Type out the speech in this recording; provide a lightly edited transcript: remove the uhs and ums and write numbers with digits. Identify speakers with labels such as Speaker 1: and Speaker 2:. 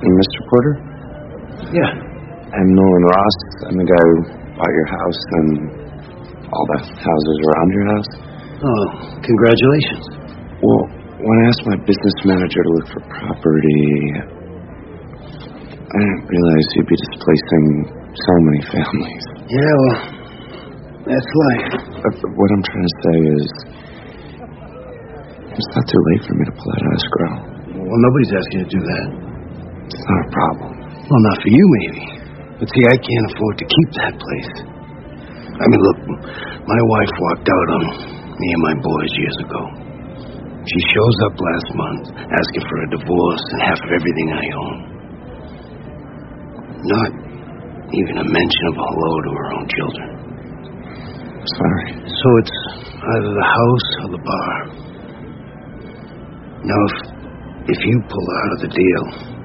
Speaker 1: Mr. Porter?
Speaker 2: Yeah.
Speaker 1: I'm Nolan Ross. I'm the guy who bought your house and all the houses around your house.
Speaker 2: Oh, congratulations.
Speaker 1: Well, when I asked my business manager to look for property, I didn't realize you'd be displacing so many families.
Speaker 2: Yeah, well, that's life.
Speaker 1: What I'm trying to say is, it's not too late for me to pull out of escrow.
Speaker 2: Well, nobody's asking you to do that.
Speaker 1: It's not a problem.
Speaker 2: Well, not for you, maybe. But see, I can't afford to keep that place. I mean, look, my wife walked out on me and my boys years ago. She shows up last month asking for a divorce and half of everything I own. Not even a mention of a hello to her own children.
Speaker 1: Sorry.
Speaker 2: So it's either the house or the bar. Now, if you pull out of the deal,